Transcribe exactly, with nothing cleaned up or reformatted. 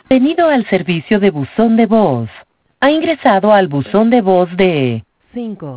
Bienvenido al servicio de buzón de voz. Ha ingresado al buzón de voz de cinco